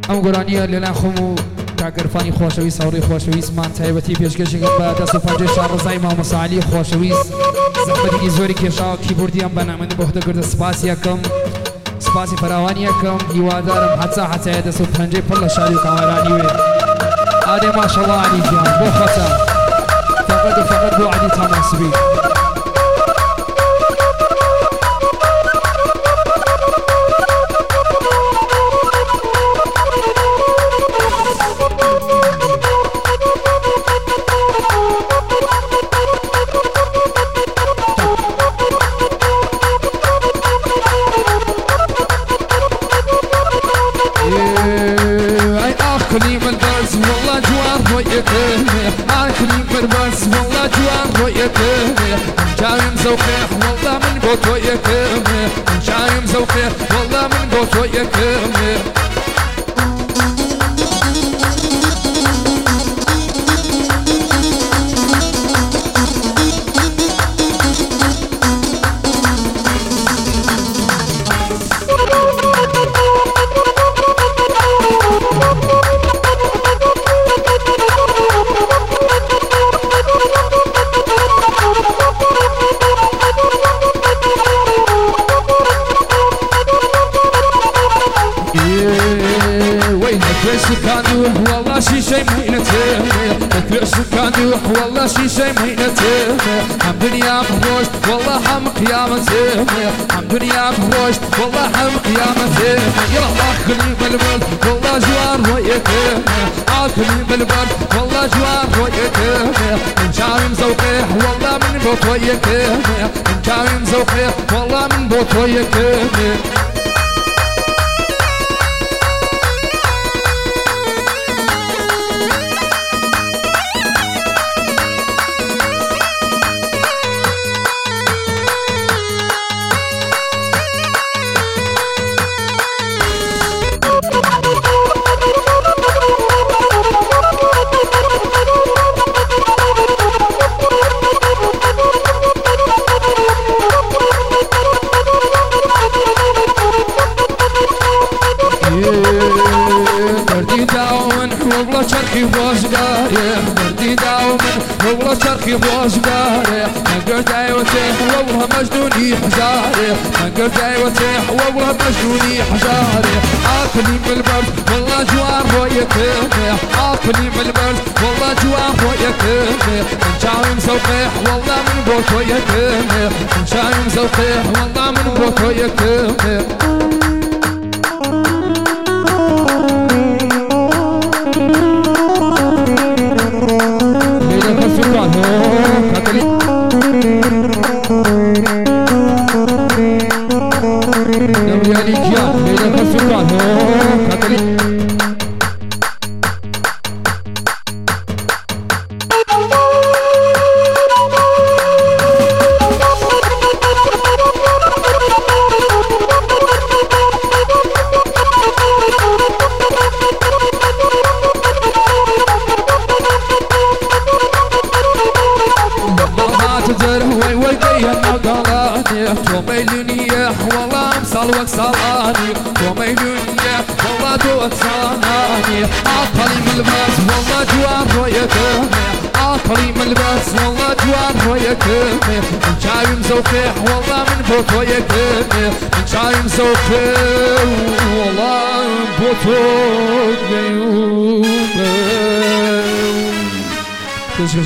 ئەم گۆرانیە لەلایەن خۆم و کاگەرفانی خۆشەویست هاوڕێی خۆشەویستمان تایبەتی پێشکەشێکم بە دەست و پەنجەی شارڕزای مامۆستا عەلی خۆشەویست زەحمەتێکی زۆری کێشاوە کیبۆردیان بەنامەندە بۆ خودەکردە سپاسی یەکەم سپاسی فراوانی یەکەم هیوادارم حەچە دەست و پەنجەی پڕ لە شاری و کامەرانی وێ ئادێ ماشەڵڵا عەلی گیان بۆ خۆتە فقط و فقط بۆ عەلی تاماسبی آخری من بس والله جوان رؤيتك آخری من بس والله جوان رؤيتك جايم زوقيح والله من قوت رؤيتك جايم زوقيح والله من قوت رؤيتك كانوا والله شي شي مهنته كرش كانوا والله شي شي مهنته هم دنيا بروش والله هم قيامته هم دنيا بروش والله هم قيامته يلا اخلي بالبل والله جوار رؤيته اخلي بالبل والله جوار رؤيته من شايم زوقيح والله من بوت رؤيته من شايم زوقيح والله من بوت رؤيته بردي داومن والله شرخي بوزقاري بردي داومن والله شرخي بوزقاري منقر داي وتيح والله مجنوني حزاري منقر داي وتيح والله مجنوني حزاري آكلي من البرد والله جوار رؤيتك آكلي من البرد والله جوار رؤيتك من شايم زوقيح والله من بوت رؤيتك من شايم زوقيح والله من بوت رؤيتك والله امسال وكسالاني وميلوني والله دوك صاناني عطلي من الباس والله جوار رؤيتك عطلي من الباس والله جوار رؤيتك من شايم زوقيح والله من بوت رؤيتك من شايم زوقيح والله من بوت رؤيتك